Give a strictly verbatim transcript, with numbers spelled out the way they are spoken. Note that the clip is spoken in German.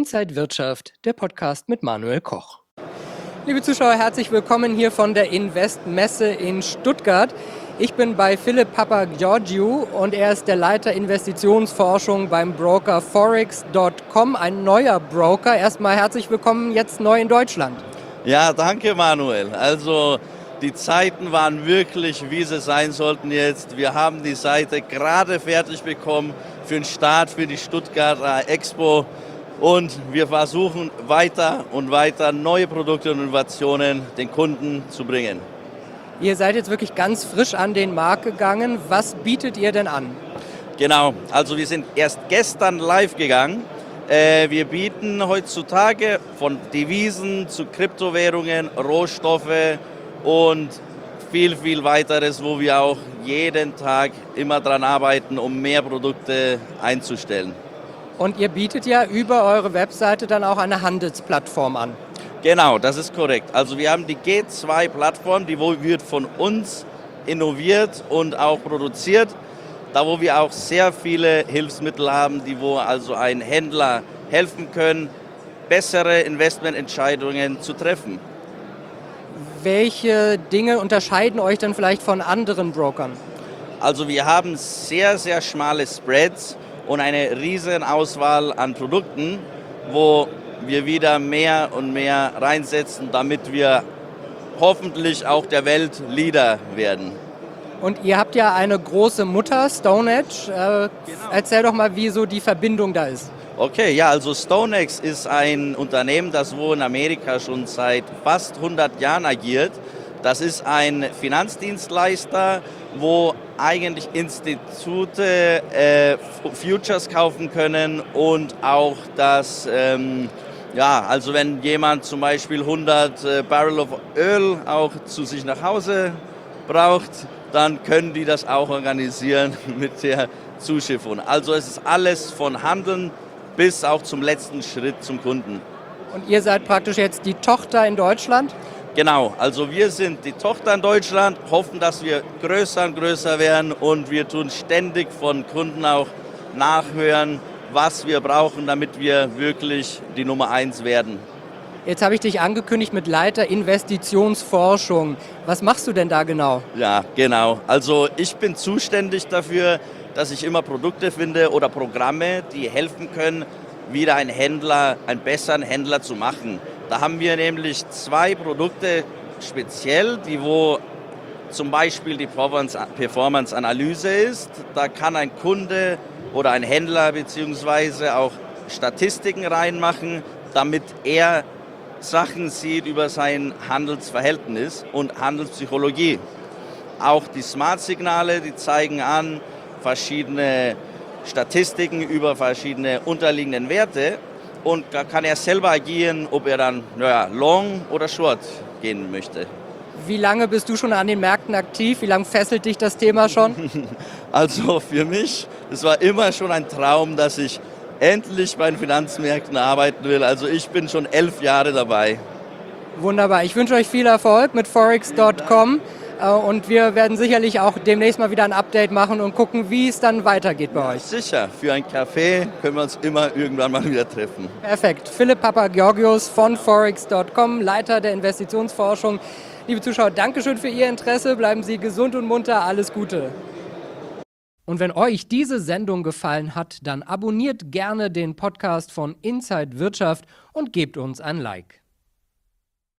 Inside Wirtschaft, der Podcast mit Manuel Koch. Liebe Zuschauer, herzlich willkommen hier von der Invest-Messe in Stuttgart. Ich bin bei Philipp Papageorgiou und er ist der Leiter Investitionsforschung beim Broker Forex Punkt com, ein neuer Broker. Erstmal herzlich willkommen, jetzt neu in Deutschland. Ja, danke Manuel. Also die Zeiten waren wirklich, wie sie sein sollten jetzt. Wir haben die Seite gerade fertig bekommen für den Start für die Stuttgarter Expo. Und wir versuchen weiter und weiter neue Produkte und Innovationen den Kunden zu bringen. Ihr seid jetzt wirklich ganz frisch an den Markt gegangen. Was bietet ihr denn an? Genau, also wir sind erst gestern live gegangen. Äh, wir bieten heutzutage von Devisen zu Kryptowährungen, Rohstoffe und viel, viel weiteres, wo wir auch jeden Tag immer dran arbeiten, um mehr Produkte einzustellen. Und ihr bietet ja über eure Webseite dann auch eine Handelsplattform an. Genau, das ist korrekt. Also wir haben die G zwei Plattform, die wird von uns innoviert und auch produziert. Da wo wir auch sehr viele Hilfsmittel haben, die wo also ein Händler helfen können, bessere Investmententscheidungen zu treffen. Welche Dinge unterscheiden euch dann vielleicht von anderen Brokern? Also wir haben sehr, sehr schmale Spreads und eine riesen Auswahl an Produkten, wo wir wieder mehr und mehr reinsetzen, damit wir hoffentlich auch der Weltleader werden. Und ihr habt ja eine große Mutter, StoneX. Äh, genau. Erzähl doch mal, wie so die Verbindung da ist. Okay, ja, also StoneX ist ein Unternehmen, das wo in Amerika schon seit fast hundert Jahren agiert. Das ist ein Finanzdienstleister, wo eigentlich Institute äh, Futures kaufen können und auch das, ähm, ja, also wenn jemand zum Beispiel hundert äh, Barrel of Öl auch zu sich nach Hause braucht, dann können die das auch organisieren mit der Zuschiffung. Also es ist alles von Handeln bis auch zum letzten Schritt zum Kunden. Und ihr seid praktisch jetzt die Tochter in Deutschland? Genau, also wir sind die Tochter in Deutschland, hoffen, dass wir größer und größer werden und wir tun ständig von Kunden auch nachhören, was wir brauchen, damit wir wirklich die Nummer eins werden. Jetzt habe ich dich angekündigt mit Leiter Investitionsforschung. Was machst du denn da genau? Ja, genau. Also ich bin zuständig dafür, dass ich immer Produkte finde oder Programme, die helfen können, wieder einen Händler, einen besseren Händler zu machen. Da haben wir nämlich zwei Produkte speziell, die wo zum Beispiel die Performance-Analyse ist. Da kann ein Kunde oder ein Händler beziehungsweise auch Statistiken reinmachen, damit er Sachen sieht über sein Handelsverhältnis und Handelspsychologie. Auch die Smart-Signale, die zeigen an verschiedene Statistiken über verschiedene unterliegenden Werte. Und da kann er selber agieren, ob er dann naja, long oder short gehen möchte. Wie lange bist du schon an den Märkten aktiv? Wie lange fesselt dich das Thema schon? Also für mich, es war immer schon ein Traum, dass ich endlich bei den Finanzmärkten arbeiten will. Also ich bin schon elf Jahre dabei. Wunderbar. Ich wünsche euch viel Erfolg mit Forex Punkt com. Und wir werden sicherlich auch demnächst mal wieder ein Update machen und gucken, wie es dann weitergeht bei euch. Sicher, für einen Kaffee können wir uns immer irgendwann mal wieder treffen. Perfekt. Philipp Papageorgiou von Forex Punkt com, Leiter der Investitionsforschung. Liebe Zuschauer, Dankeschön für Ihr Interesse. Bleiben Sie gesund und munter. Alles Gute. Und wenn euch diese Sendung gefallen hat, dann abonniert gerne den Podcast von Inside Wirtschaft und gebt uns ein Like.